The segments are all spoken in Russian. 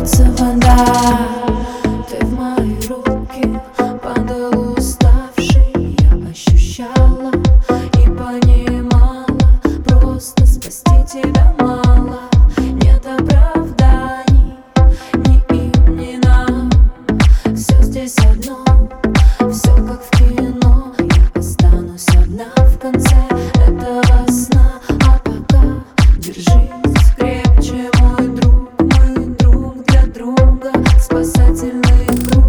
вернется вода. Ты в мои руки падал уставший, я ощущала и понимала, просто спасти тебя мало. Нет оправданий ни им, ни нам, все здесь одно, все как в кино. Я останусь одна в конце этого сна, а пока держись крепче, мой друг, мы друг для друга, спасательный круг.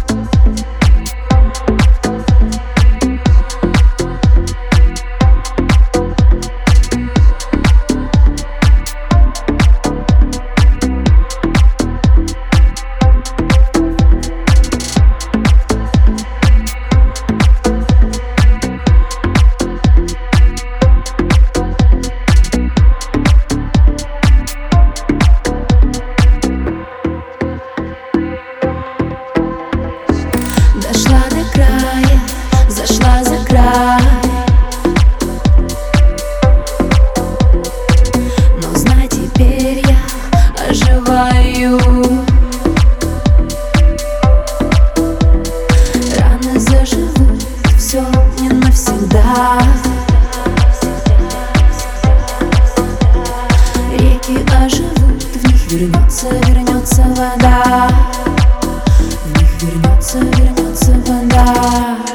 Дошла до края, зашла за край, но знай, теперь я оживаю. Раны заживут, все не навсегда. Реки оживут, в них вернется вода. В них вернется вода.